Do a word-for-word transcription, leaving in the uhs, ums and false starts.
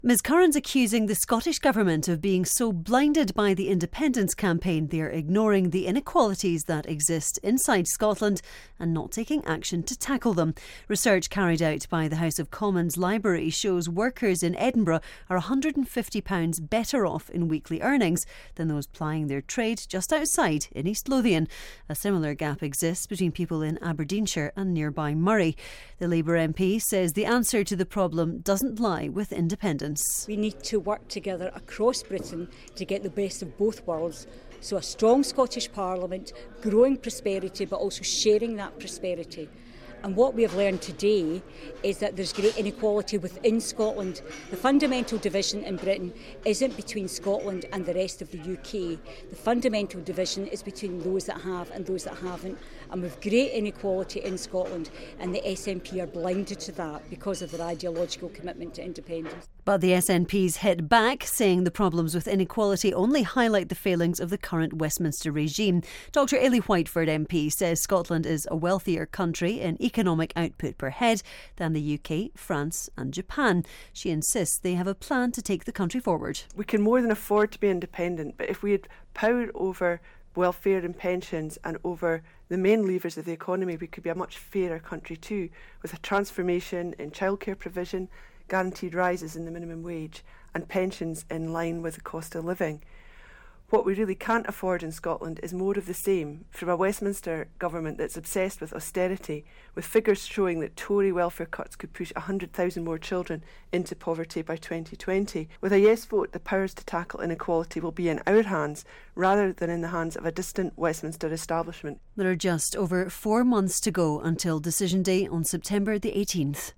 Ms Curran's accusing the Scottish Government of being so blinded by the independence campaign they are ignoring the inequalities that exist inside Scotland and not taking action to tackle them. Research carried out by the House of Commons Library shows workers in Edinburgh are one hundred and fifty pounds better off in weekly earnings than those plying their trade just outside in East Lothian. A similar gap exists between people in Aberdeenshire and nearby Murray. The Labour M P says the answer to the problem doesn't lie with independence. We need to work together across Britain to get the best of both worlds. So a strong Scottish Parliament, growing prosperity, but also sharing that prosperity. And what we have learned today is that there's great inequality within Scotland. The fundamental division in Britain isn't between Scotland and the rest of the U K. The fundamental division is between those that have and those that haven't. And with great inequality in Scotland, and the S N P are blinded to that because of their ideological commitment to independence. But the S N P's hit back, saying the problems with inequality only highlight the failings of the current Westminster regime. Doctor Ailey Whiteford M P says Scotland is a wealthier country in economic output per head than the U K, France and Japan. She insists they have a plan to take the country forward. We can more than afford to be independent, but if we had power over welfare and pensions and over the main levers of the economy, we could be a much fairer country too, with a transformation in childcare provision, guaranteed rises in the minimum wage and pensions in line with the cost of living. What we really can't afford in Scotland is more of the same from a Westminster government that's obsessed with austerity, with figures showing that Tory welfare cuts could push one hundred thousand more children into poverty by twenty twenty. With a yes vote, the powers to tackle inequality will be in our hands rather than in the hands of a distant Westminster establishment. There are just over four months to go until decision day on September the eighteenth.